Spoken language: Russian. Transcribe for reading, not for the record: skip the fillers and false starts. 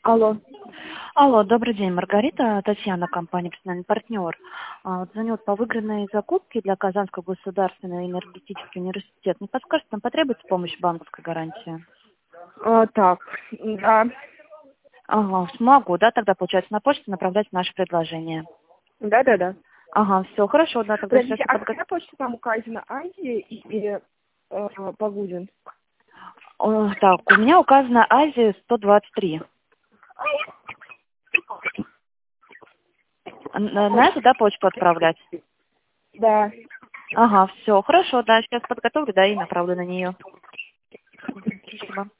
Алло. Алло, добрый день, Маргарита, Татьяна, компания «Персональный партнер». Звоню по выигранной закупке для Казанского государственного энергетического университета. Не подскажете, нам потребуется помощь банковской гарантии? Так, да, Ага, смогу, да, тогда, получается, на почту направлять наше предложение. да. Ага, все, хорошо, да, тогда сейчас Подождите, я а какая почта там указана? Азия или Погудин? Так, у меня указано Азия 123. На эту, да, почту отправлять? Да. Ага, все, хорошо, да, сейчас подготовлю, да, и направлю на нее. Спасибо.